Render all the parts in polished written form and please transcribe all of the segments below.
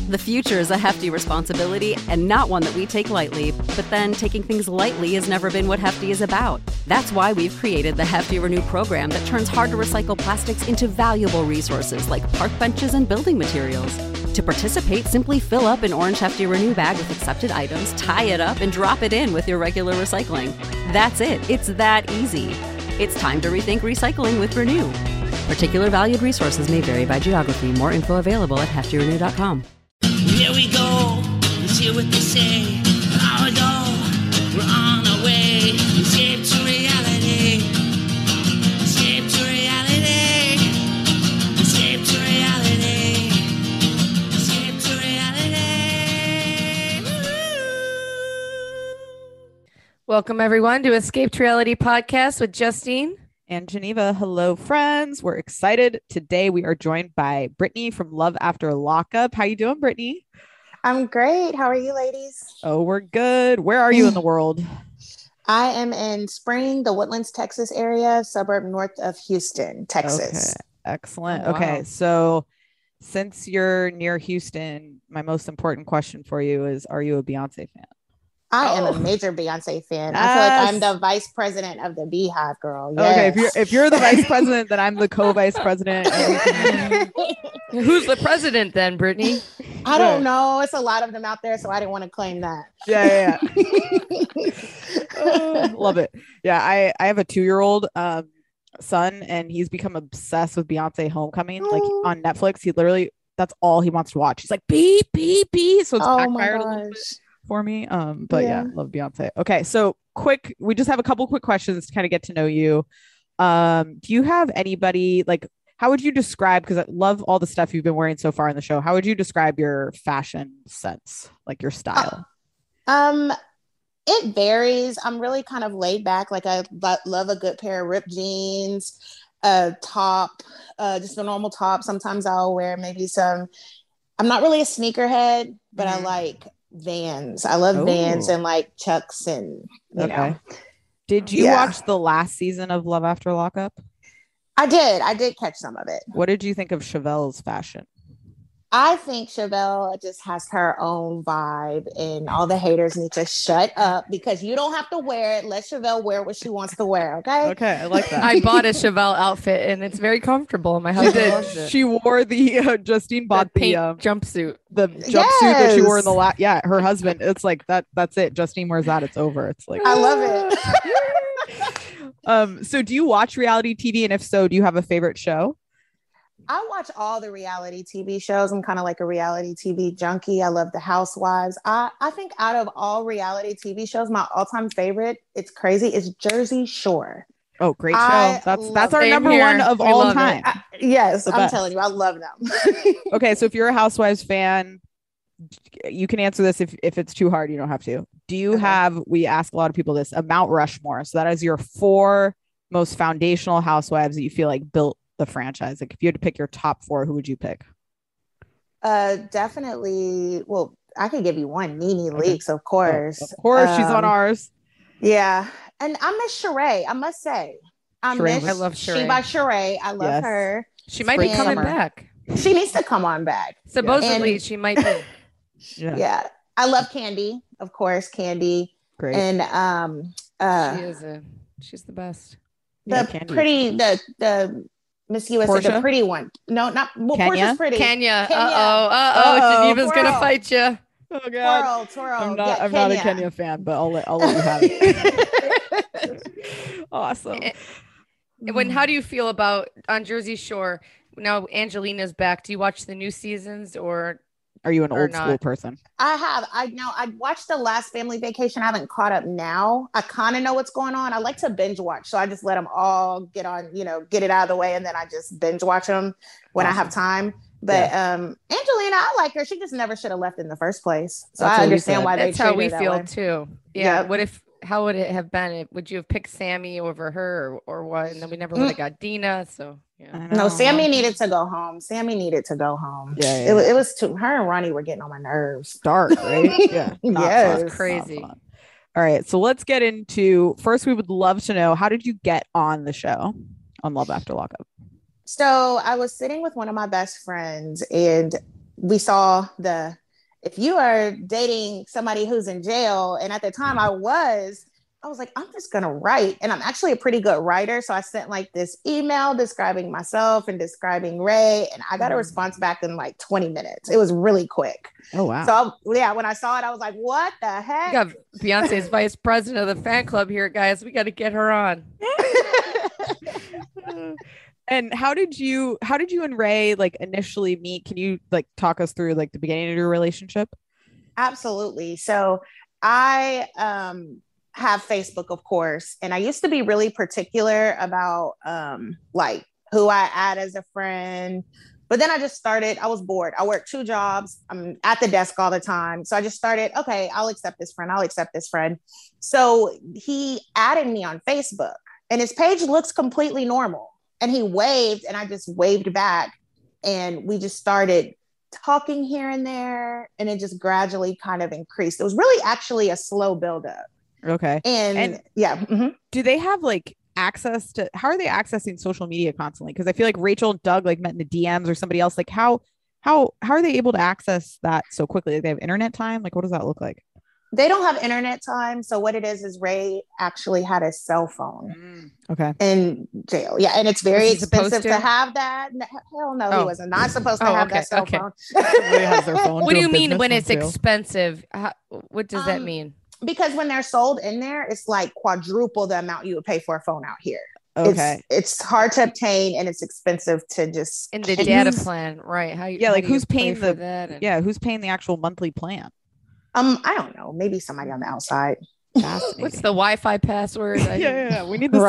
The future is a hefty responsibility and not one that we take lightly, but then taking things lightly has never been what Hefty is about. That's why we've created the Hefty Renew program that turns hard-to-recycle plastics into valuable resources like park benches and building materials. To participate, simply fill up an orange Hefty Renew bag with accepted items, tie it up, and drop it in with your regular recycling. That's it. It's that easy. It's time to rethink recycling with Renew. Particular valued resources may vary by geography. More info available at heftyrenew.com. Here we go, let's hear what they say. Here we go, we're on our way. Escape to reality. Escape to reality. Escape to reality. Escape to reality. Woo-hoo. Welcome, everyone, to Escape to Reality podcast with Justine and Geneva. Hello, friends. We're excited. Today we are joined by Brittany from Love After Lockup. How you doing, Brittany? I'm great. How are you, ladies? Oh, we're good. Where are you in the world? I am in Spring, the Woodlands, Texas area, suburb north of Houston, Texas. Okay. Excellent. Oh, wow. Okay. So since you're near Houston, my most important question for you is, are you a Beyonce fan? I am a major Beyonce fan. I feel like I'm the vice president of the Beehive, girl. Yes. Okay. If you're the vice president, then I'm the co-vice president. Who's the president then, Brittany? I don't know. It's a lot of them out there, so I didn't want to claim that. Yeah. Love it. Yeah, I have a 2-year-old son, and he's become obsessed with Beyonce Homecoming. Like on Netflix, he literally, that's all he wants to watch. He's like beep beep beep. So it's backfired a little bit for me. But yeah, love Beyonce. Okay, so we just have a couple quick questions to kind of get to know you. Do you have anybody, like, how would you describe, because I love all the stuff you've been wearing so far in the show, how would you describe your fashion sense, like your style? It varies. I'm really kind of laid back. Like I love a good pair of ripped jeans, a top, just a normal top. Sometimes I'll wear maybe I'm not really a sneakerhead, but I like Vans. I love Vans and like Chucks and you know. Did you watch the last season of Love After Lockup? I did catch some of it. What did you think of Chevelle's fashion? I think Chevelle just has her own vibe, and all the haters need to shut up because you don't have to wear it. Let Chevelle wear what she wants to wear. Okay, I like that. I bought a Chevelle outfit and it's very comfortable. My husband loves it. She wore the Justine bought the jumpsuit. The jumpsuit that she wore in the last. Yeah, her husband. It's like that. That's it. Justine wears that. It's over. It's like I love it. So do you watch reality TV? And if so, do you have a favorite show? I watch all the reality TV shows. I'm kind of like a reality TV junkie. I love The Housewives. I think out of all reality TV shows, my all-time favorite, it's crazy, is Jersey Shore. Oh, great show. That's our number one of all time. Yes, I'm telling you, I love them. Okay, so if you're a Housewives fan, you can answer this if it's too hard. You don't have to. Do you have, we ask a lot of people this, a Mount Rushmore? So that is your 4 most foundational housewives that you feel like built the franchise. Like if you had to pick your top 4, who would you pick? Definitely. Well, I could give you one. Nene Leakes, of course. Of course, she's on ours. Yeah, and I miss Sheree. I must say, I love Sheree. She by Sheree. I love her. She might be coming back. She needs to come on back. Supposedly, she might be. Yeah, I love Candy. Of course, Candy. Great. And she's the best. The Miss USA, Portia? the pretty one. No, not Portia's pretty. Kenya. Geneva's gonna fight you. Oh God. Twirl. I'm not a Kenya fan, but I'll let you have it. Awesome. How do you feel about on Jersey Shore? Now Angelina's back. Do you watch the new seasons or are you an old school person? I have. I watched the last Family Vacation. I haven't caught up now. I kind of know what's going on. I like to binge watch. So I just let them all get on, get it out of the way. And then I just binge watch them when I have time. But Angelina, I like her. She just never should have left in the first place. So I understand why they treat her that way. That's how we feel too. Yeah. How would it have been? Would you have picked Sammy over her or what? And then we never would have got Dina. So yeah. No, Sammy needed to go home. Yeah. It was too. Her and Ronnie were getting on my nerves. Dark, right? Yeah. Yes. Crazy. All right. So let's get into, first, we would love to know, how did you get on the show on Love After Lockup? So I was sitting with one of my best friends and we saw if you are dating somebody who's in jail, and at the time I was like, I'm just gonna write, and I'm actually a pretty good writer, so I sent like this email describing myself and describing Ray, and I got a response back in like 20 minutes. It was really quick. Oh wow. So when I saw it, I was like, what the heck? We got Beyonce's vice president of the fan club here, guys. We got to get her on. And how did you and Ray like initially meet? Can you like talk us through like the beginning of your relationship? Absolutely. So I have Facebook, of course, and I used to be really particular about like who I add as a friend. But then I was bored. I worked 2 jobs. I'm at the desk all the time. So I just started, okay, I'll accept this friend. I'll accept this friend. So he added me on Facebook, and his page looks completely normal. And he waved, and I just waved back. And we just started talking here and there. And it just gradually kind of increased. It was really actually a slow buildup. Okay. And yeah. Mm-hmm. Do they have like access to, how are they accessing social media constantly? Because I feel like Rachel and Doug like met in the DMs or somebody else. Like how are they able to access that so quickly? Like, they have internet time? Like, what does that look like? They don't have internet time. So what it is Ray actually had a cell phone Okay. in jail. Yeah. And it's very expensive to have that. Hell no, he was not supposed to have that cell phone. Everybody has their phone. What do you mean when it's expensive? What does that mean? Because when they're sold in there, it's like quadruple the amount you would pay for a phone out here. Okay. It's hard to obtain, and it's expensive to just in the data plan, right? Who's paying who's paying the actual monthly plan? I don't know. Maybe somebody on the outside. What's the Wi-Fi password? Yeah. We need the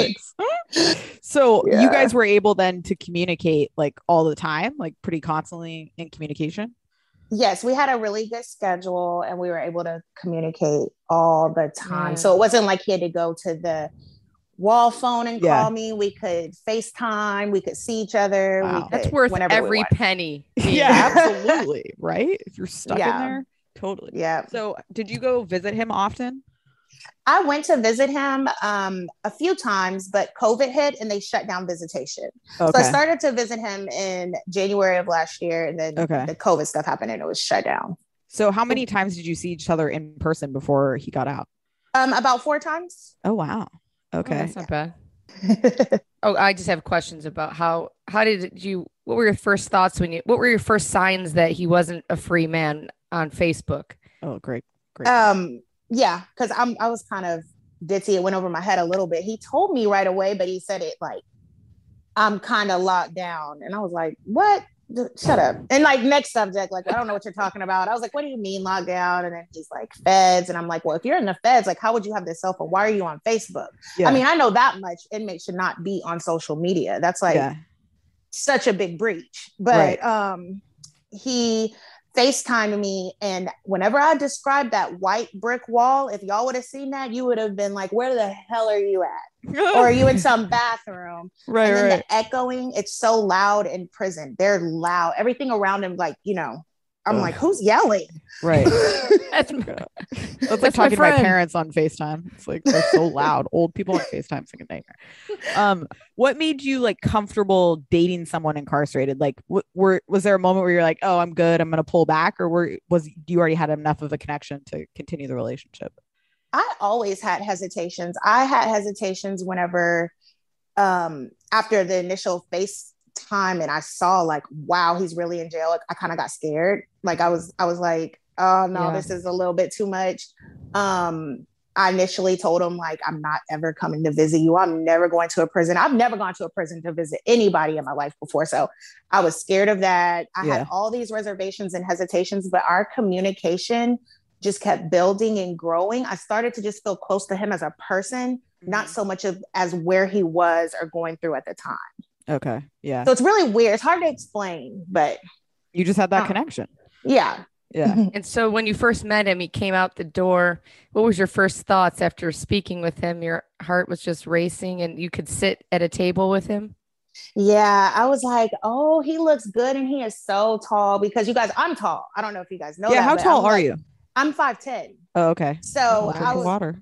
specifics. So you guys were able then to communicate like all the time, like pretty constantly in communication? Yes, we had a really good schedule, and we were able to communicate all the time. So it wasn't like he had to go to the wall phone and call me. We could FaceTime. We could see each other. Wow. That's worth every penny. Yeah, absolutely. Right? If you're stuck in there. Totally. Yeah. So did you go visit him often? I went to visit him a few times, but COVID hit and they shut down visitation. Okay. So I started to visit him in January of last year, and then the COVID stuff happened and it was shut down. So how many times did you see each other in person before he got out? About 4 times. Oh, wow. Okay. That's not bad. I just have questions about how did you, what were your first thoughts what were your first signs that he wasn't a free man on Facebook? Oh, great. Yeah, because I was kind of ditzy. It went over my head a little bit. He told me right away, but he said it like, I'm kind of locked down. And I was like, what? Shut up. And like, next subject, like, I don't know what you're talking about. I was like, what do you mean locked down? And then he's like, feds. And I'm like, well, if you're in the feds, like, how would you have this cell phone? Why are you on Facebook? Yeah. I mean, I know that much. Inmates should not be on social media. That's like such a big breach. But he FaceTimed me, and whenever I described that white brick wall, if y'all would have seen that, you would have been like, where the hell are you at? Or are you in some bathroom? Right. And then the echoing, it's so loud in prison. They're loud. Everything around them, like, I'm like, who's yelling? Right. That's like talking to my parents on FaceTime. It's like, they're so loud. Old people on FaceTime, it's like a nightmare. What made you like comfortable dating someone incarcerated? Like, was there a moment where you're like, oh, I'm good, I'm going to pull back? Or you already had enough of a connection to continue the relationship? I always had hesitations. I had hesitations whenever, after the initial FaceTime, and I saw like, wow, he's really in jail. Like, I kind of got scared. Like I was like, oh no, this is a little bit too much. I initially told him like, I'm not ever coming to visit you. I'm never going to a prison. I've never gone to a prison to visit anybody in my life before. So I was scared of that. I had all these reservations and hesitations, but our communication just kept building and growing. I started to just feel close to him as a person, not so much as where he was or going through at the time. Okay. Yeah. So it's really weird. It's hard to explain, but you just had that connection. Yeah. Yeah. And so when you first met him, he came out the door. What was your first thoughts after speaking with him? Your heart was just racing and you could sit at a table with him? Yeah. I was like, oh, he looks good. And he is so tall, because you guys, I'm tall. I don't know if you guys know that. How tall are you? I'm 5'10". Oh, okay. So I was water.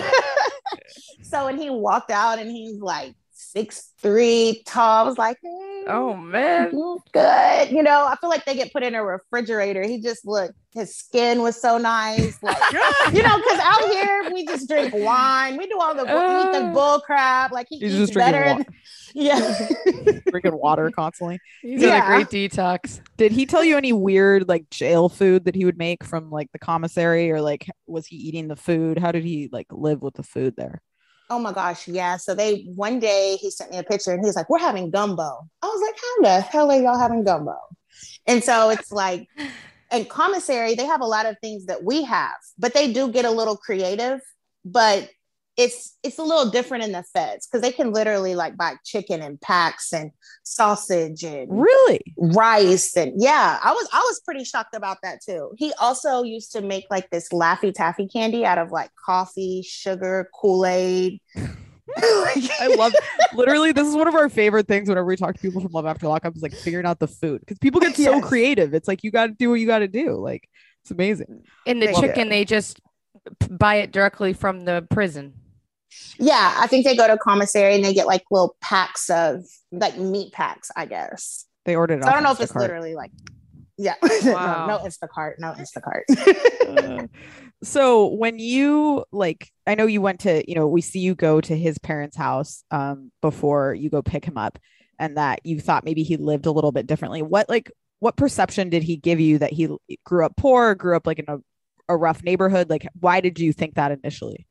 So when he walked out and he's like 6'3" tall, I was like, Oh man. Good. You know, I feel like they get put in a refrigerator. He just looked, his skin was so nice. Like, you know, because out here we just drink wine. We do all the eat the bull crap. Like he's just better. Yeah. Drinking water constantly. He's got a great detox. Did he tell you any weird like jail food that he would make from like the commissary, or like was he eating the food? How did he like live with the food there? Oh my gosh, yeah. So one day he sent me a picture and he's like, we're having gumbo. I was like, how the hell are y'all having gumbo? And so it's like, in commissary, they have a lot of things that we have, but they do get a little creative, but it's a little different in the feds because they can literally like buy chicken and packs and sausage and really rice. And yeah, I was pretty shocked about that too. He also used to make like this Laffy Taffy candy out of like coffee, sugar, Kool-Aid. I love literally this is one of our favorite things whenever we talk to people from Love After Lockup is like figuring out the food because people get so creative. It's like you got to do what you got to do. Like it's amazing. In the chicken, they just buy it directly from the prison. Yeah, I think they go to commissary and they get like little packs of like meat packs, I guess. They ordered it. So I don't know if it's literally like, yeah, wow. no Instacart. So when you like, I know you went to, you know, we see you go to his parents' house before you go pick him up, and that you thought maybe he lived a little bit differently. What perception did he give you that he grew up poor, grew up like in a rough neighborhood? Like, why did you think that initially?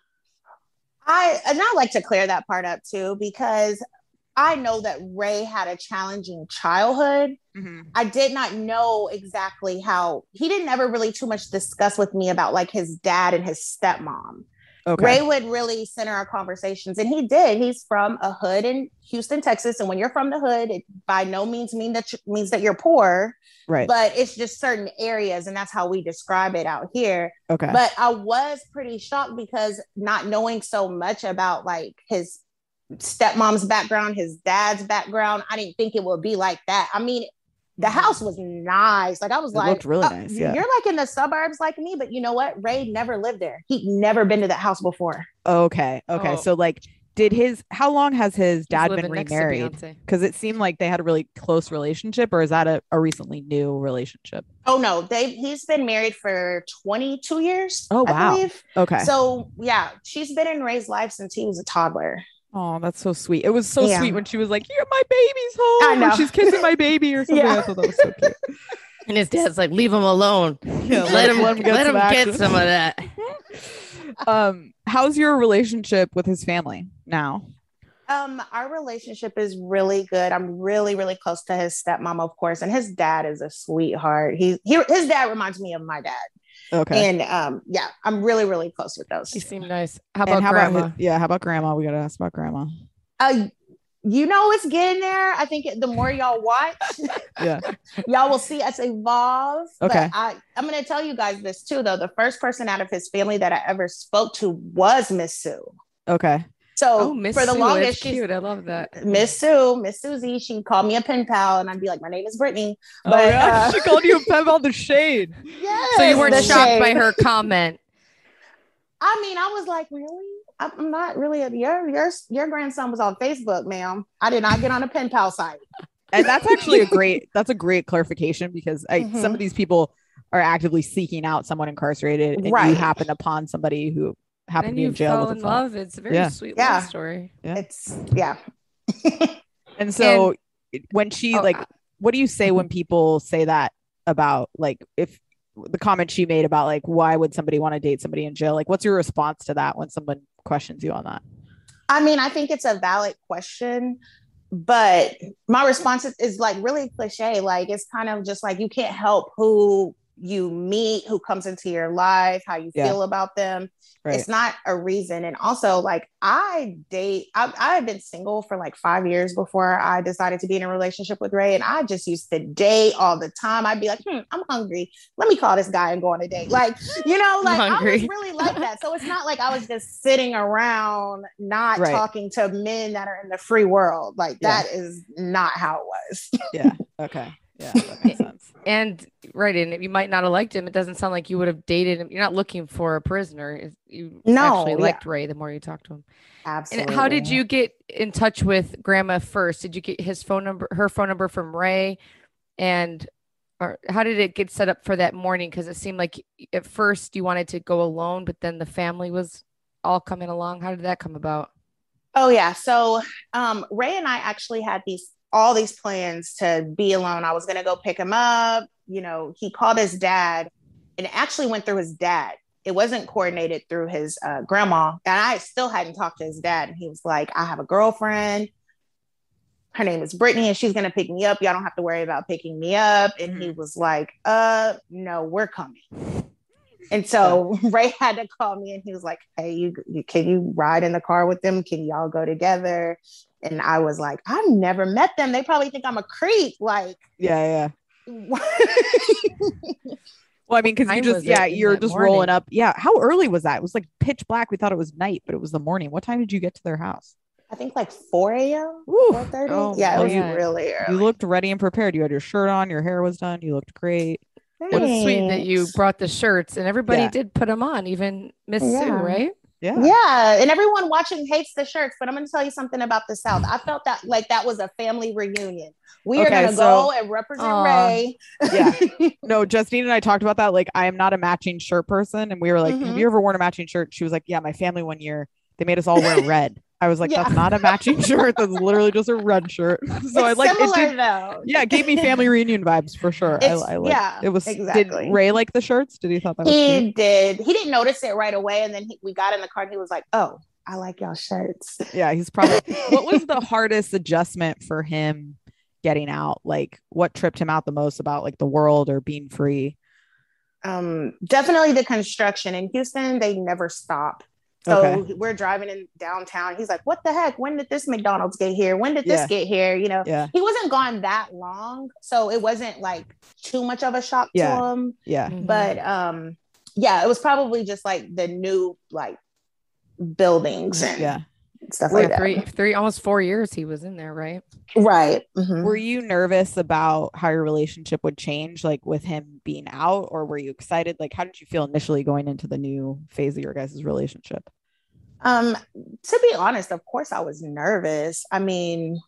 I like to clear that part up too, because I know that Ray had a challenging childhood. Mm-hmm. I did not know exactly how he didn't ever really too much discuss with me about like his dad and his stepmom. Okay. Ray would really center our conversations, and he did. He's from a hood in Houston, Texas. And when you're from the hood, it by no means means that you're poor. Right. But it's just certain areas, and that's how we describe it out here. Okay. But I was pretty shocked because not knowing so much about like his stepmom's background, his dad's background, I didn't think it would be like that. I mean, the house was nice. Like I was looked really nice. Yeah. You're like in the suburbs like me, but you know what? Ray never lived there. He'd never been to that house before. Okay. So like, how long has his dad been remarried? Because it seemed like they had a really close relationship, or is that a recently new relationship? Oh no, he's been married for 22 years. Oh wow. I believe. Okay. So yeah, she's been in Ray's life since he was a toddler. Oh, that's so sweet. It was so sweet when she was like, "Here, my baby's home." I know. She's kissing my baby or something. I thought that was so cute. And his dad's like, "Leave him alone. Yeah, let him get some of that." How's your relationship with his family now? Our relationship is really good. I'm really, really close to his stepmom, of course, and his dad is a sweetheart. His dad reminds me of my dad. Okay. And yeah, I'm really, really close with those. He seemed nice. How about grandma? How about grandma? We got to ask about grandma. You know, it's getting there. I think the more y'all watch, y'all will see us evolve. Okay. But I'm going to tell you guys this too, though. The first person out of his family that I ever spoke to was Miss Sue. Okay. So for the longest, she's cute. I love that. Miss Susie, she called me a pen pal, and I'd be like, "My name is Brittany." But she called you a pen pal. The shade. Yes, so you weren't shocked by her comment. I mean, I was like, really? I'm not really. Your grandson was on Facebook, ma'am. I did not get on a pen pal site. And that's actually a great clarification, because some of these people are actively seeking out someone incarcerated, and you happen upon somebody who happened to be in jail with love. It's a very sweet love story. Yeah. And so when she what do you say when people say that about like, if the comment she made about like, why would somebody want to date somebody in jail? Like, what's your response to that when someone questions you on that? I mean, I think it's a valid question, but my response is like really cliche. Like, it's kind of just like, you can't help who you meet, who comes into your life, how you feel about them. Right. It's not a reason. And also, like, I had been single for like 5 years before I decided to be in a relationship with Ray. And I just used to date all the time. I'd be like, I'm hungry. Let me call this guy and go on a date. Like, you know, like I was really like that. So it's not like I was just sitting around not talking to men that are in the free world. Like that is not how it was. Yeah. Okay. Yeah, that makes sense. And right, and you might not have liked him. It doesn't sound like you would have dated him. You're not looking for a prisoner. You actually liked Ray the more you talked to him. Absolutely. And how did you get in touch with Grandma first? Did you get her phone number from Ray? And or how did it get set up for that morning? Because it seemed like at first you wanted to go alone, but then the family was all coming along. How did that come about? Oh yeah. So Ray and I actually had all these plans to be alone. I was gonna go pick him up. You know, he called his dad and it actually went through his dad. It wasn't coordinated through his grandma. And I still hadn't talked to his dad. And he was like, I have a girlfriend. Her name is Brittany and she's gonna pick me up. Y'all don't have to worry about picking me up. And he was like, no, we're coming. And so Ray had to call me and he was like, hey, can you ride in the car with them? Can y'all go together? And I was like, I've never met them. They probably think I'm a creep. Like, yeah. Well, I mean, because you're just morning? rolling up. Yeah. How early was that? It was like pitch black. We thought it was night, but it was the morning. What time did you get to their house? I think like 4 a.m. 4:30. Oh, yeah, it was man. really early. You looked ready and prepared. You had your shirt on. Your hair was done. You looked great. It was sweet that you Thanks. brought the shirts and everybody did put them on, even Miss Sue, right? Yeah. Yeah, and everyone watching hates the shirts, but I'm going to tell you something about the South. I felt that was a family reunion. We are going to go and represent Ray. Yeah. No, Justine and I talked about that. Like, I am not a matching shirt person. And we were like, have you ever worn a matching shirt? She was like, yeah, my family one year, they made us all wear red. I was like, that's not a matching shirt. That's literally just a red shirt. So I like it. Though. Yeah, it gave me family reunion vibes for sure. I like it was exactly. Did Ray like the shirts? Did he thought that was cute? He did. He didn't notice it right away. And then we got in the car and he was like, oh, I like y'all shirts. Yeah, he's probably what was the hardest adjustment for him getting out? Like what tripped him out the most about like the world or being free? Definitely the construction in Houston, they never stop. So we're driving in downtown. He's like, what the heck? When did this McDonald's get here? When did this get here? You know, he wasn't gone that long. So it wasn't like too much of a shock to him. Yeah. But it was probably just like the new like buildings and stuff like that. Almost 4 years he was in there, right? Right. Were you nervous about how your relationship would change, like with him being out, or were you excited? Like, how did you feel initially going into the new phase of your guys' relationship? To be honest, of course I was nervous. I mean,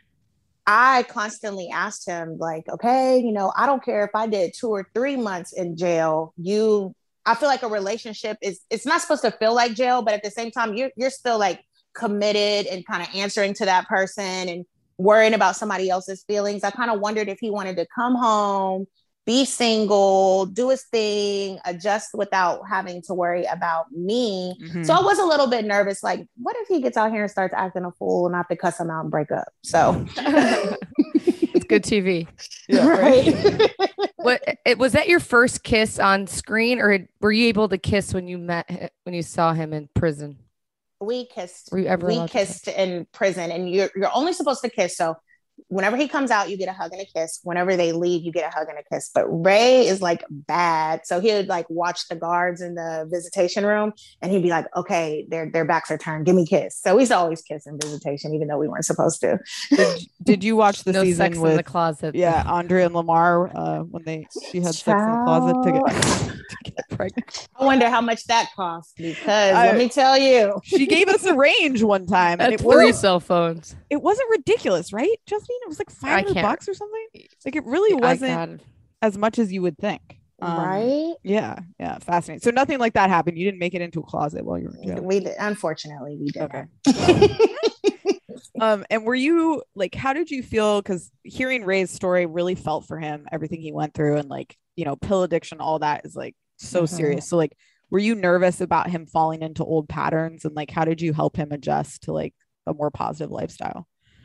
I constantly asked him like, okay, you know, I don't care if I did 2 or 3 months in jail. I feel like a relationship it's not supposed to feel like jail, but at the same time, you're still like committed and kind of answering to that person and worrying about somebody else's feelings. I kind of wondered if he wanted to come home, be single, do his thing, adjust without having to worry about me. So I was a little bit nervous. Like, what if he gets out here and starts acting a fool and I have to cuss him out and break up? So it's good TV. Yeah, right. Was that your first kiss on screen, or were you able to kiss when you saw him in prison? We kissed. We kissed in prison, and you're only supposed to kiss. So whenever he comes out, you get a hug and a kiss. Whenever they leave, you get a hug and a kiss. But Ray is like bad, so he would like watch the guards in the visitation room, and he'd be like, "Okay, their backs are turned. Give me a kiss." So we used to always kiss in visitation, even though we weren't supposed to. Did you watch the season sex with in the closet? Yeah, Andrea and Lamar when she had sex in the closet to get pregnant. I wonder how much that cost, because let me tell you, she gave us a range one time, and it 3 cell phones. It wasn't ridiculous, right, Justine? It was like $500 or something. Like it really wasn't as much as you would think. Right? Yeah. Fascinating. So nothing like that happened. You didn't make it into a closet while you were in jail. We did. Unfortunately, we did. Okay. And were you like, how did you feel? Because hearing Ray's story really felt for him, everything he went through, and like, you know, pill addiction, all that is like so serious. So like, were you nervous about him falling into old patterns, and like, how did you help him adjust to like a more positive lifestyle?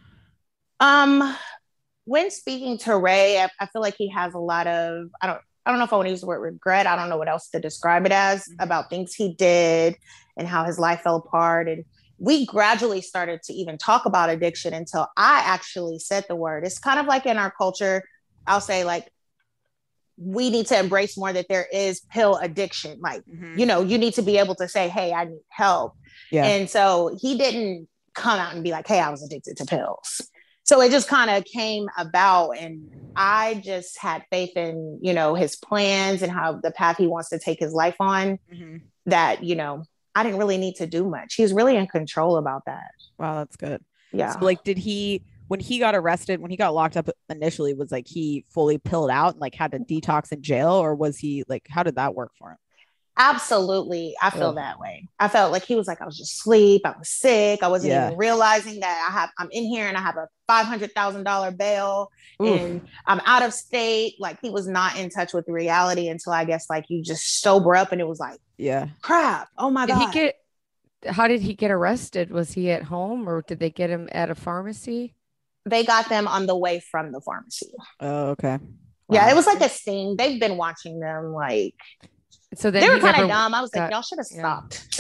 When speaking to Ray, I feel like he has a lot of, I don't know if I want to use the word regret. I don't know what else to describe it as, about things he did and how his life fell apart. And we gradually started to even talk about addiction until I actually said the word. It's kind of like in our culture, I'll say like, we need to embrace more that there is pill addiction. Like, you know, you need to be able to say, hey, I need help. Yeah. And so he didn't come out and be like, hey, I was addicted to pills. So it just kind of came about, and I just had faith in, his plans and how the path he wants to take his life on, that, I didn't really need to do much. He was really in control about that. Wow, that's good. Yeah. So like, when he got arrested, when he got locked up initially, was like he fully pilled out and like had to detox in jail, or was he like, how did that work for him? Absolutely. I feel that way. I felt like he was like, I was just asleep. I was sick. I wasn't even realizing that I'm in here and I have a $500,000 bail. Oof. And I'm out of state. Like, he was not in touch with reality until, I guess, like, you just sober up and it was like, crap. Oh my God. How did he get arrested? Was he at home, or did they get him at a pharmacy? They got them on the way from the pharmacy. Oh, okay. Wow. Yeah. It was like a sting. They've been watching them, like, so then they were kind of dumb. I was like, y'all should have stopped.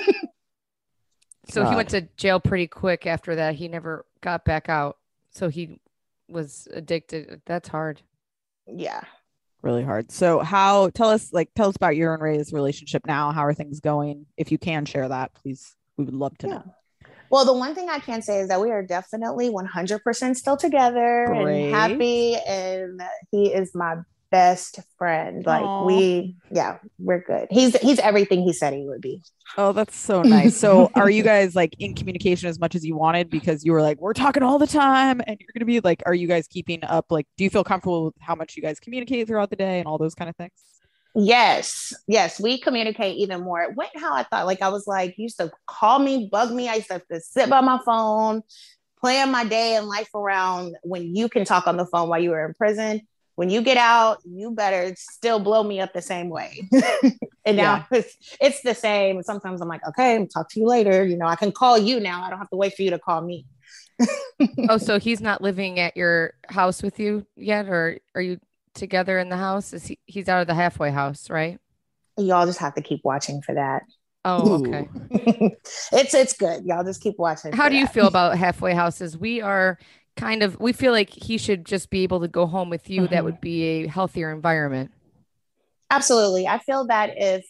So he went to jail pretty quick after that. He never got back out. So he was addicted. That's hard. Yeah. Really hard. So tell us about your and Ray's relationship now. How are things going? If you can share that, please. We would love to know. Well, the one thing I can say is that we are definitely 100% still together and happy. And he is my best friend. Like, we're good. He's everything he said he would be. Oh, that's so nice. So are you guys like in communication as much as you wanted, because you were like, we're talking all the time, and you're gonna be like, are you guys keeping up? Like, do you feel comfortable with how much you guys communicate throughout the day and all those kind of things? Yes, we communicate even more. It went how I thought. Like, I was like, you used to call me, bug me. I used to have to sit by my phone, plan my day and life around when you can talk on the phone while you were in prison. When you get out, you better still blow me up the same way. And now it's the same. Sometimes I'm like, okay, I'll talk to you later. I can call you now. I don't have to wait for you to call me. Oh, so he's not living at your house with you yet? Or are you together in the house? He's out of the halfway house, right? Y'all just have to keep watching for that. Oh, okay. It's good. Y'all just keep watching. How do you feel about halfway houses? We feel like he should just be able to go home with you. That would be a healthier environment. Absolutely. I feel that if,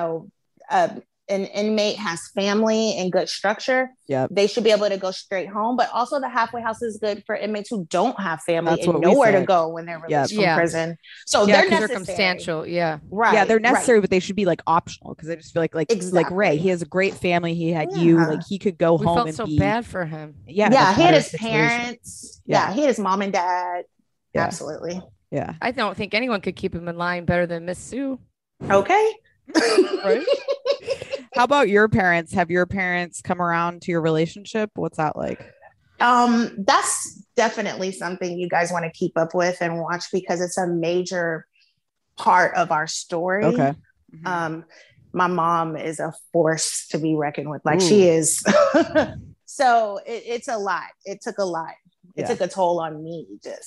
an inmate has family and good structure, they should be able to go straight home. But also the halfway house is good for inmates who don't have family and nowhere to go when they're released from prison. So they're circumstantial. Yeah. Right. Yeah, they're necessary, but they should be like optional, because I just feel like Ray, he has a great family. He had you, like he could go home. We felt so bad for him. Yeah. He had his parents. Yeah. He had his mom and dad. Yeah. Absolutely. Yeah. I don't think anyone could keep him in line better than Miss Sue. Okay. Right. How about your parents? Have your parents come around to your relationship? What's that like? That's definitely something you guys want to keep up with and watch, because it's a major part of our story. Okay. My mom is a force to be reckoned with. Like, she is. So it's a lot. It took a lot. It took a toll on me.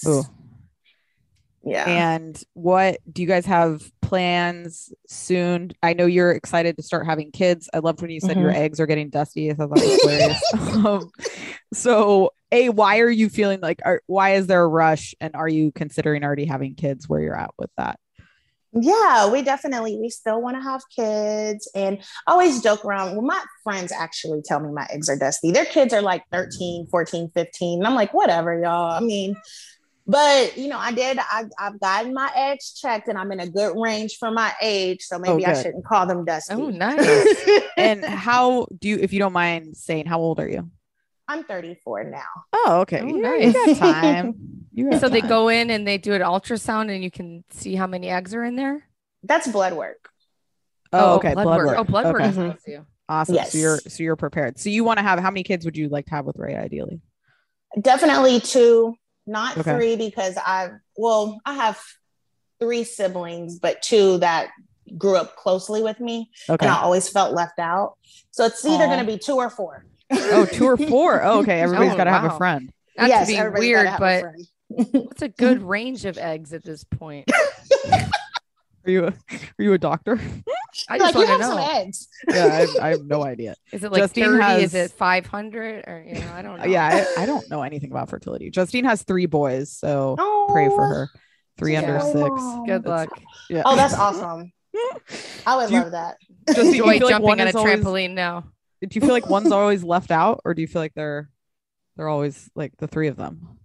Yeah. And what do you guys have plans soon? I know you're excited to start having kids. I loved when you said your eggs are getting dusty. I thought that was hilarious. So why are you feeling like, why is there a rush? And are you considering already having kids, where you're at with that? Yeah, we still want to have kids. And I always joke around. Well, my friends actually tell me my eggs are dusty. Their kids are like 13, 14, 15. And I'm like, whatever, y'all. I mean, but I've gotten my eggs checked and I'm in a good range for my age. So maybe I shouldn't call them dusty. Oh, nice. And if you don't mind saying, how old are you? I'm 34 now. Oh, okay. Oh, nice. You got time. So they go in and they do an ultrasound and you can see how many eggs are in there? That's blood work. Oh, okay. Blood work. Oh, blood work tells you. Awesome. Yes. So you're prepared. So you want to have, how many kids would you like to have with Ray ideally? Definitely 2. Not 3, because I have 3 siblings, but 2 that grew up closely with me. And I always felt left out. So it's either going to be 2 or 4. Oh, 2 or 4. Oh, okay. Everybody's got to have a friend. Not to be weird, but it's a good range of eggs at this point. Are you a doctor? I just want to know. Some eggs. Yeah, I have no idea. Is it like Justine 30? Is it 500? Or I don't know. Yeah, I don't know anything about fertility. Justine has 3 boys, so pray for her. 3 under 6. Good luck. Yeah. Oh, that's awesome. I would love that. Joy jumping on a trampoline now. Do you feel like one's always left out, or do you feel like they're? They're always like the three of them.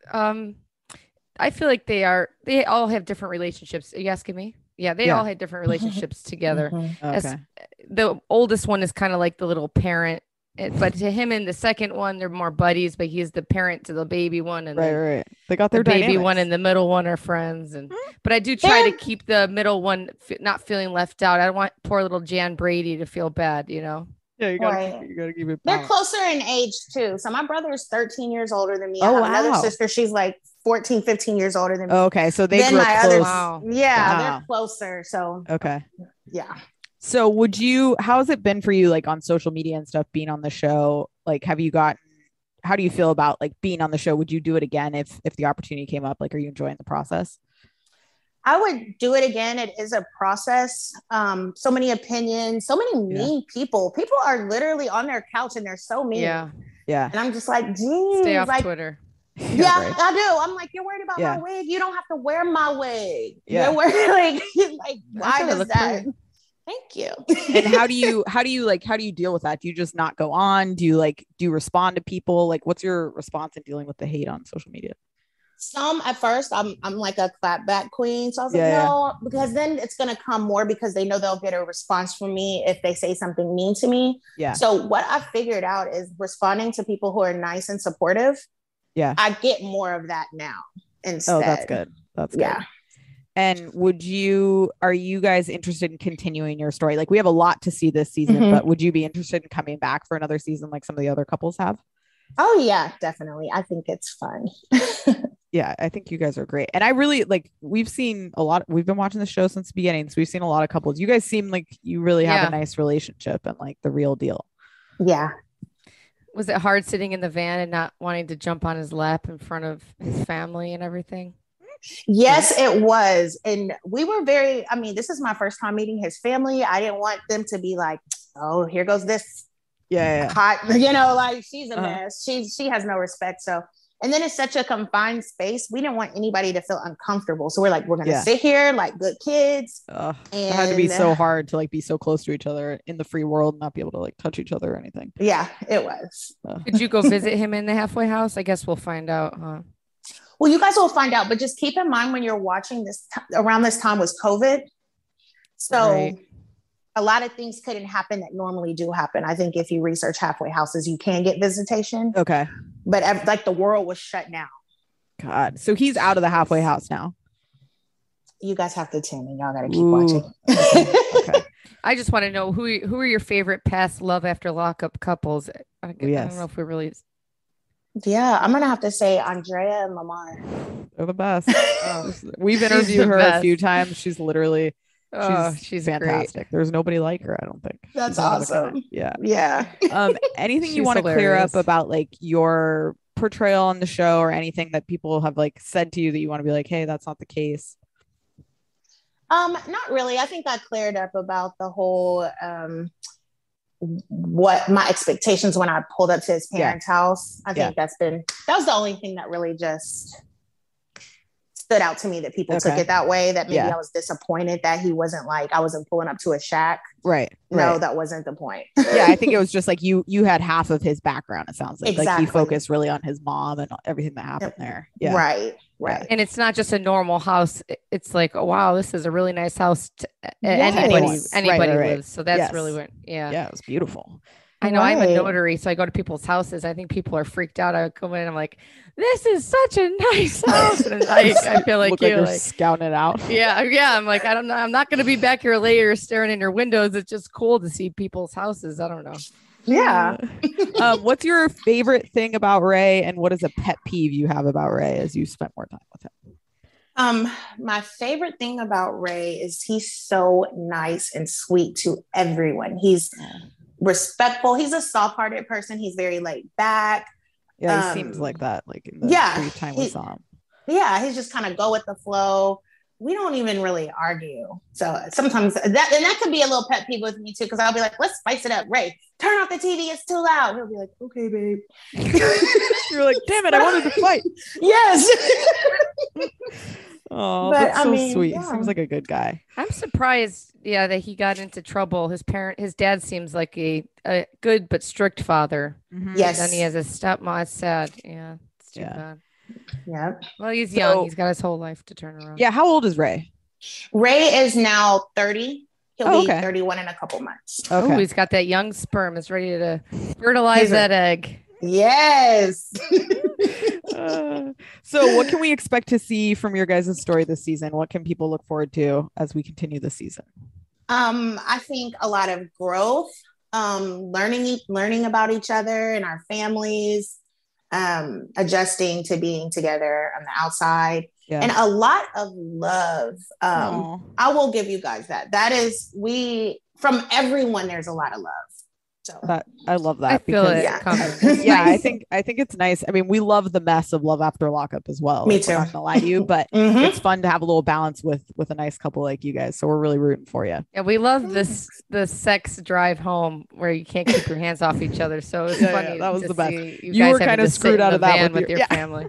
I feel like they all have different relationships. Are you asking me? Yeah, they all had different relationships together. Okay. The oldest one is kind of like the little parent, but to him and the second one, they're more buddies, but he's the parent to the baby one. And right. They got their the baby dynamics. one and the middle one are friends. But I do try to keep the middle one not feeling left out. I don't want poor little Jan Brady to feel bad, you know? Yeah, you gotta keep it. They're closer in age too. So my brother is 13 years older than me. I Oh, have wow. another sister. She's like 14, 15 years older than me. Okay, so they Then grew up my close. other, Wow. yeah, Wow. they're closer. So Okay. yeah. So how has it been for you, like on social media and stuff, being on the show? Like, how do you feel about like being on the show? Would you do it again if the opportunity came up? Like, are you enjoying the process? I would do it again. It is a process. So many opinions, so many mean people. People are literally on their couch and they're so mean. Yeah. Yeah. And I'm just like, geez, Stay off like, Twitter. yeah, right. I do. I'm like, you're worried about Yeah. my wig. You don't have to wear my wig. Yeah. You're worried like why That's how they does look that? pretty. Thank you. And how do you deal with that? Do you just not go on? Do you respond to people? Like, what's your response in dealing with the hate on social media? Some at first, I'm like a clapback queen. So I was Yeah, like, no, because then it's gonna come more because they know they'll get a response from me if they say something mean to me. Yeah. So what I figured out is responding to people who are nice and supportive. Yeah. I get more of that now instead. Oh, that's good. That's good. Yeah. And are you guys interested in continuing your story? Like, we have a lot to see this season, Mhm. but would you be interested in coming back for another season like some of the other couples have? Oh yeah, definitely. I think it's fun. Yeah, I think you guys are great. And I really we've been watching the show since the beginning. So we've seen a lot of couples. You guys seem like you really have a nice relationship and like the real deal. Yeah. Was it hard sitting in the van and not wanting to jump on his lap in front of his family and everything? Yes, it was. And we were this is my first time meeting his family. I didn't want them to be like, oh, here goes this hot, like she's a mess. She has no respect. So, and then it's such a confined space. We didn't want anybody to feel uncomfortable. So we're like, we're going to sit here like good kids. And it had to be so hard to like be so close to each other in the free world and not be able to like touch each other or anything. Yeah, it was. Did you go visit him in the halfway house? I guess we'll find out, huh? Well, you guys will find out, but just keep in mind when you're watching this around this time was COVID. So a lot of things couldn't happen that normally do happen. I think if you research halfway houses, you can get visitation. Okay. But like the world was shut down. God. So he's out of the halfway house now. You guys have to tune in. Y'all got to keep watching. Okay. I just want to know who are your favorite past Love After Lockup couples? I don't know if we really. Yeah, I'm gonna have to say Andrea and Lamar. They're the best. We've interviewed her a few times. She's literally she's fantastic. Great. There's nobody like her, I don't think. That's awesome. Yeah. Yeah. Anything you want to clear up about like your portrayal on the show or anything that people have like said to you that you want to be like, hey, that's not the case? Not really. I think I cleared up about the whole what my expectations when I pulled up to his parents' house. I think that was the only thing that really just stood out to me, that people took it that way, that maybe I was disappointed that he wasn't like, I wasn't pulling up to a shack. Right. No, that wasn't the point. Yeah, I think it was just like you had half of his background, it sounds like. Exactly. Like he focused really on his mom and everything that happened there. Yeah. Right. And it's not just a normal house. It's like, oh, wow, this is a really nice house. Anybody lives. So that's really what, Yeah, it was beautiful. I know. I'm a notary, so I go to people's houses. I think people are freaked out. I come in and I'm like, this is such a nice house. And I feel like you're scouting it out. Yeah. I'm like, I don't know. I'm not going to be back here later staring in your windows. It's just cool to see people's houses. I don't know. Yeah. What's your favorite thing about Ray, and what is a pet peeve you have about Ray as you spent more time with him? My favorite thing about Ray is he's so nice and sweet to everyone. He's respectful. He's a soft-hearted person. He's very laid back. Yeah, he seems like that. Like in the brief time we saw him. Yeah, he's just kind of go with the flow. We don't even really argue. So sometimes that could be a little pet peeve with me too, because I'll be like, let's spice it up. Ray, turn off the TV. It's too loud. He'll be like, okay, babe. You're like, damn it, I wanted to fight. Yes. Oh, But, that's I so mean, sweet. yeah. Seems like a good guy. I'm surprised, that he got into trouble. His dad seems like a good but strict father. Mhm. Yes. Then he has a stepmom. It's sad. Yeah, it's too Yeah. bad. Yep. Well, he's So- young. He's got his whole life to turn around. Yeah. How old is Ray? Ray is now 30. He'll Oh, be okay. 31 in a couple months. Oh, Okay. he's got that young sperm. Is ready to fertilize He's a- that egg. Yes. So what can we expect to see from your guys' story this season? What can people look forward to as we continue the season? I think a lot of growth, learning about each other and our families, adjusting to being together on the outside, Yeah. and a lot of love. Aw. I will give you guys that. That is, from everyone, there's a lot of love. So I love that. I feel because it Yeah. coming. It's yeah, nice. I think it's nice. I mean, we love the mess of Love After Lockup as well. Me Like, we're too. not gonna lie to you, but Mhm. it's fun to have a little balance with a nice couple like you guys. So we're really rooting for you. Yeah, we love the sex drive home where you can't keep your hands off each other. So it's Yeah, funny. that was to the best. see You guys were having kinda to sit screwed in out the of that van with with your- your yeah. family.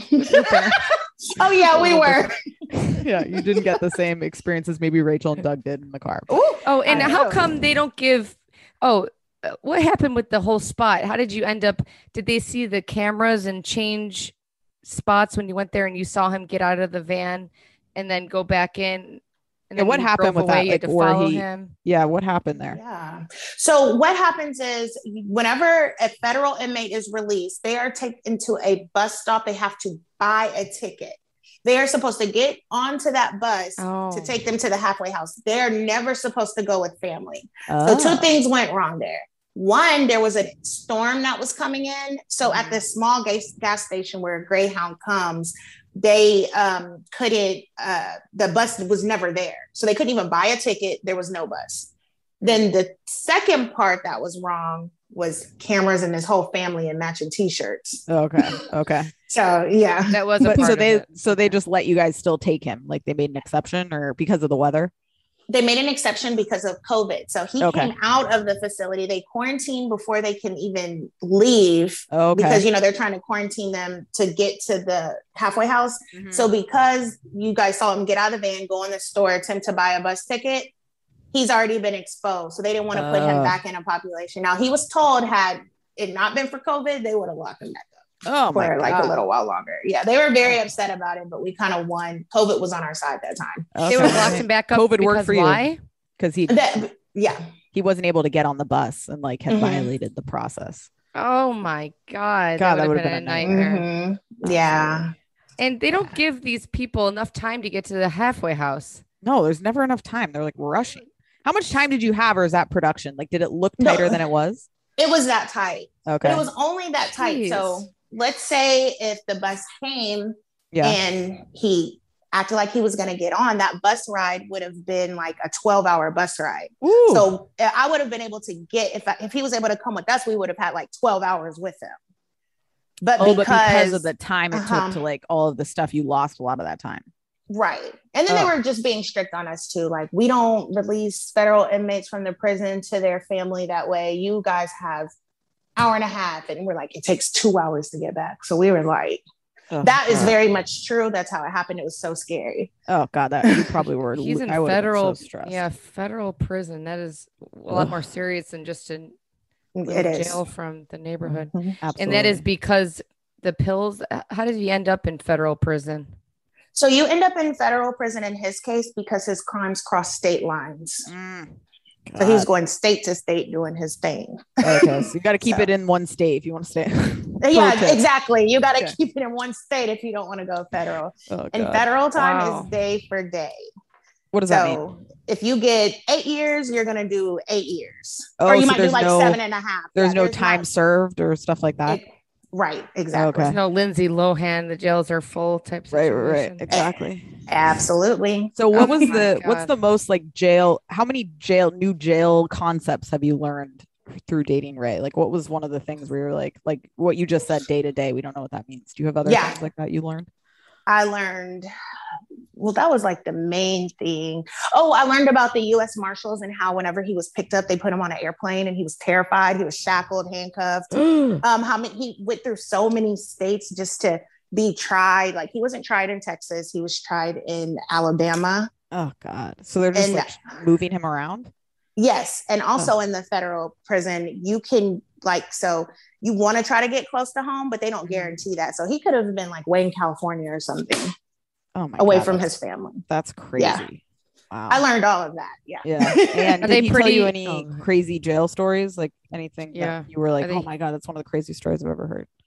Oh yeah, we were. Yeah, you didn't get the same experience as maybe Rachel and Doug did in the car. Ooh, Oh, and I how know. come they don't give? Oh, what happened with the whole spot? How did you end up? Did they see the cameras and change spots when you went there and you saw him get out of the van and then go back in? And Yeah, what when he happened drove with that? You had Like, to where follow he- him. Yeah, what happened there? Yeah. So what happens is whenever a federal inmate is released, they are taken to a bus stop. They have to buy a ticket. They are supposed to get onto that bus Oh. to take them to the halfway house. They're never supposed to go with family. Oh. So two things went wrong there. One, there was a storm that was coming in. So at this small gas station where Greyhound comes, they couldn't, the bus was never there. So they couldn't even buy a ticket. There was no bus. Then the second part that was wrong was cameras and his whole family in matching t-shirts. Okay. Okay. So yeah. That was a But part so of they it. they just let you guys still take him. Like they made an exception or because of the weather? They made an exception because of COVID. So he Okay. came out of the facility. They quarantined before they can even leave Okay. because, they're trying to quarantine them to get to the halfway house. Mhm. So because you guys saw him get out of the van, go in the store, attempt to buy a bus ticket, he's already been exposed. So they didn't want to put him back in a population. Now he was told had it not been for COVID, they would have locked him back up Oh my for like God. a little while longer. Yeah, they were very upset about it, but we kind of won. COVID was on our side that time. They would have locked him back up. COVID worked because for you. why? Because Yeah. he wasn't able to get on the bus and like had Mhm. violated the process. Oh my God. God, that would have been a nightmare. Mhm. Yeah. And they don't give these people enough time to get to the halfway house. No, there's never enough time. They're like rushing. How much time did you have, or is that production? Like, did it look No. tighter than it was? It was that tight. Okay. But it was only that tight. Jeez. So let's say if the bus came Yeah. and he acted like he was going to get on, that bus ride would have been like a 12-hour bus ride. Ooh. So I would have been able to get, if he was able to come with us, we would have had like 12 hours with him. But because of the time it Uh-huh. took to like all of the stuff, you lost a lot of that time. Right. And then they were just being strict on us too. Like, we don't release federal inmates from the prison to their family that way. You guys have hour and a half. And we're like, it takes 2 hours to get back. So we were like, that is very much true. That's how it happened. It was so scary. Oh God, that you probably were. He's in I would've been federal, so stressed. yeah, federal prison. That is a lot more serious than just in It is. jail from the neighborhood. Mhm. Absolutely. And that is because the pills. How did he end up in federal prison? So you end up in federal prison in his case because his crimes cross state lines. So he was God. going state to state doing his thing. Okay, so you got to keep So- it in one state if you want to stay. Yeah, Okay. exactly. You got to Okay. keep it in one state if you don't want to go federal. Oh, And God. federal time Wow. is day for day. What does that mean? So if you get 8 years, you're going to do 8 years. Oh, or you so might do there's like no- 7.5. There's Yeah, no time not- served or stuff like that. right. Exactly. Okay. There's no Lindsay Lohan. The jails are full type Right, situation. exactly. Absolutely. So what Oh was my what's God. the most like how many new jail concepts have you learned through dating Ray? Like what was one of the things where you're like what you just said day to day? We don't know what that means. Do you have other Yeah. things like that you learned? I learned, well, that was like the main thing. Oh, I learned about the U.S. Marshals and how whenever he was picked up, they put him on an airplane and he was terrified. He was shackled, handcuffed. How many, he went through so many states just to be tried. Like he wasn't tried in Texas. He was tried in Alabama. Oh God. So they're just And like moving him around? yes. And also in the federal prison, you can like, so you want to try to get close to home, but they don't guarantee that. So he could have been like way in California or something. Oh my away God, from his family. That's crazy. Yeah. Wow. I learned all of that. Yeah. Yeah. And Are did they he tell pretty- you any Oh. crazy jail stories? Like anything Yeah. that you were like, Are they- oh my God, that's one of the craziest stories I've ever heard.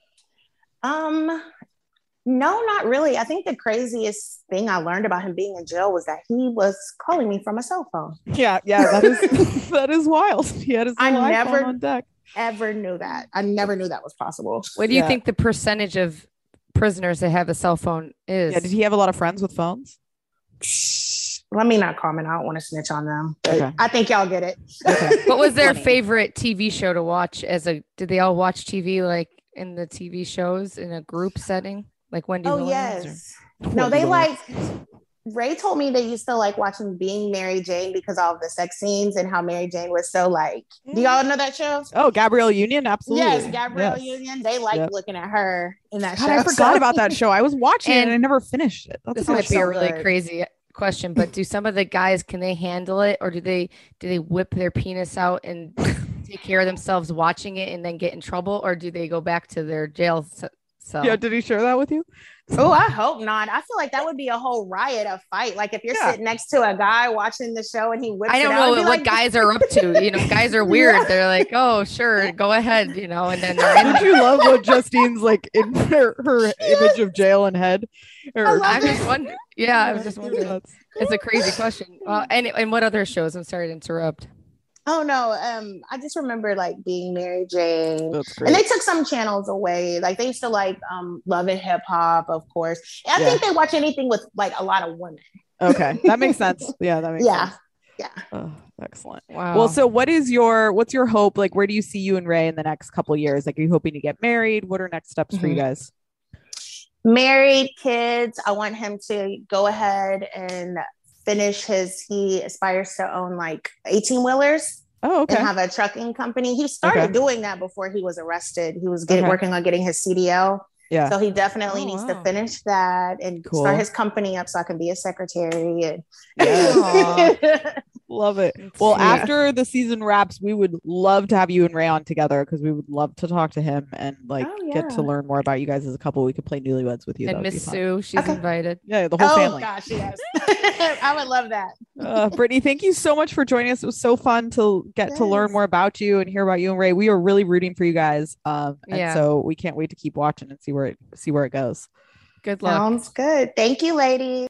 No, not really. I think the craziest thing I learned about him being in jail was that he was calling me from a cell phone. Yeah, that is that is wild. He had his I little iPhone never- on deck. Ever knew that. I never knew that was possible. What do you Yeah. think the percentage of prisoners that have a cell phone is? Yeah, did he have a lot of friends with phones? Let me not comment. I don't want to snitch on them. But Okay. I think y'all get it. Okay. What was their Funny. favorite TV show to watch did they all watch TV like in the TV shows in a group setting? Like Wendy Oh, Williams? yes. No, they like, Ray told me they used to like watching Being Mary Jane because of all the sex scenes and how Mary Jane was so like, do y'all know that show? Oh, Gabrielle Union, absolutely. Yes, Gabrielle Yes. Union. They like Yep. looking at her in that God, show. I forgot So- about that show. I was watching it and And I never finished it. That's This Oh, might it's be a so really good. crazy question, but do some of the guys, can they handle it, or do they whip their penis out and take care of themselves watching it and then get in trouble, or do they go back to their jail cell? Yeah, did he share that with you? Oh, I hope not. I feel like that would be a whole riot, a fight. Like if you're Yeah. sitting next to a guy watching the show and he whips I don't it out, know I'd be what like, guys are up to. You know, guys are weird. Yeah. They're like, oh, sure, go ahead. You know, and then they're in Did you love what Justine's like in her image of jail and head? I love I'm it. just wondering. Yeah, I was just wondering. That's- It's a crazy question. And what other shows? I'm sorry to interrupt. Oh no, I just remember like Being Mary Jane. That's great. And they took some channels away. Like they used to like Love and Hip Hop, of course. And I Yeah. think they watch anything with like a lot of women. Okay, that makes sense. Yeah, that makes Yeah. sense. Yeah. Oh, excellent. Wow. Well, so what's your hope? Like, where do you see you and Ray in the next couple of years? Like, are you hoping to get married? What are next steps for you guys? Married, kids. I want him to go ahead and finish he aspires to own like 18 wheelers Oh, okay. and have a trucking company. He started Okay. doing that before he was arrested. He was Okay. working on getting his CDL. Yeah. So he definitely Oh, needs wow. to finish that and Cool. start his company up so I can be a secretary. And Yes. Love it. Well, Yeah. after the season wraps, we would love to have you and Ray on together because we would love to talk to him and like Oh, get to yeah. learn more about you guys as a couple. We could play newlyweds with you. That And would be Miss fun. Sue, she's Okay. invited. Yeah, the whole oh family. gosh, yes. I would love that. Brittany, thank you so much for joining us. It was so fun to get to learn Yes. more about you and hear about you and Ray. We are really rooting for you guys. And Yeah. so we can't wait to keep watching and see where it goes. Good luck. Sounds good. Thank you, ladies.